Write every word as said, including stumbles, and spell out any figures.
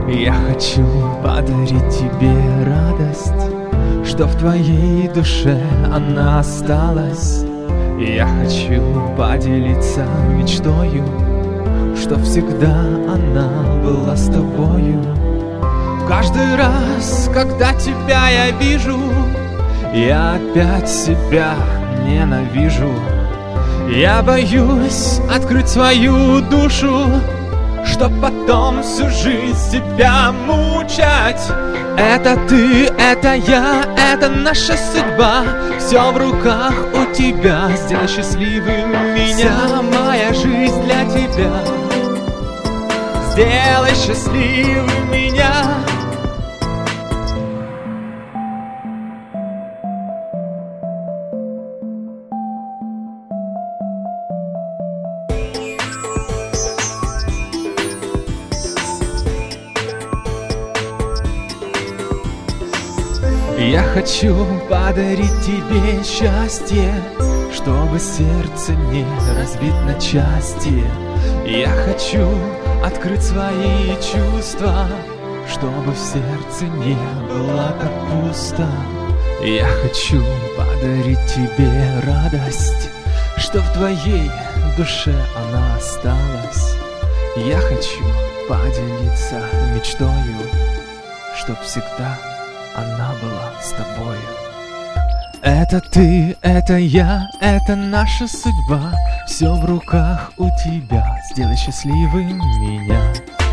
Я хочу подарить тебе радость, что в твоей душе она осталась. Я хочу поделиться мечтою, что всегда она была с тобою. Каждый раз, когда тебя я вижу, я опять себя ненавижу. Я боюсь открыть свою душу, чтоб потом всю жизнь тебя мучать. Это ты, это я, это наша судьба. Все в руках у тебя, сделай счастливым меня. Вся моя жизнь для тебя, сделай счастливым меня. Я хочу подарить тебе счастье, чтобы сердце не разбить на части. Я хочу открыть свои чувства, чтобы в сердце не было так пусто. Я хочу подарить тебе радость, что в твоей душе она осталась. Я хочу поделиться мечтою, чтоб всегда она была с тобою. Это ты, это я, это наша судьба. Все в руках у тебя, сделай счастливым меня.